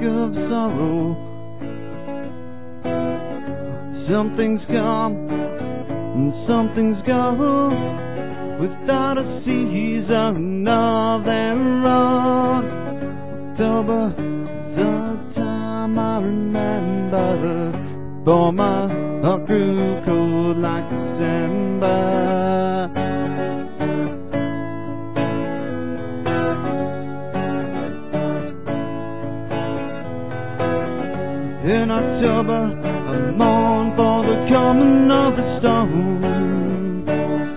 of sorrow. Some things come and some things go without a season of their own. October, the time I remember, though my heart grew cold like December. In October, I mourn for the coming of the storm.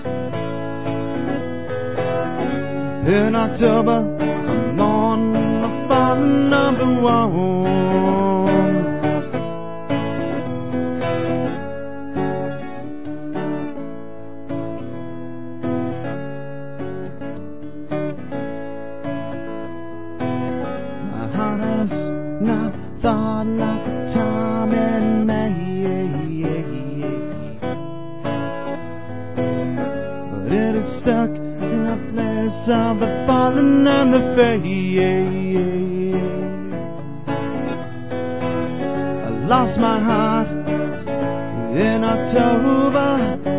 In October, I mourn the falling of the world. My heart has not thought like a time in May, but it is stuck in a place of the fallen and the fade. I lost my heart in October,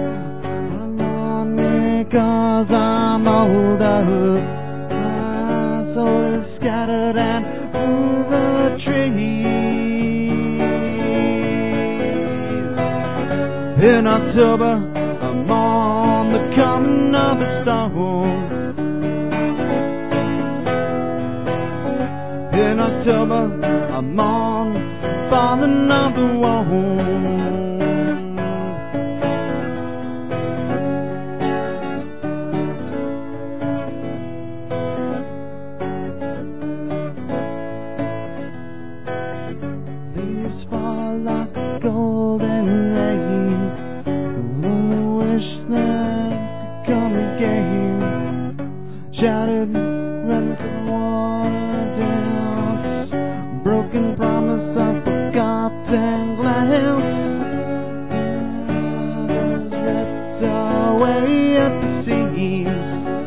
only because I'm older. My soul is scattered and through the trees. In October, I'm on the coming of a storm. In October, I'm on the falling of the wall. Like golden rain, I wish that could come again. Shattered rents of water dance, broken promise of forgotten glance, ripped away at the seams.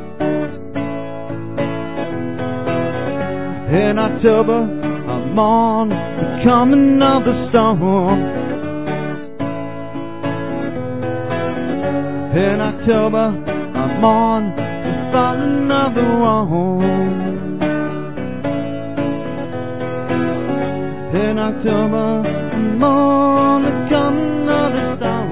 In October, I'm on the coming of the storm. In October, I'm on the falling of the wall. In October, I'm on the coming of the storm.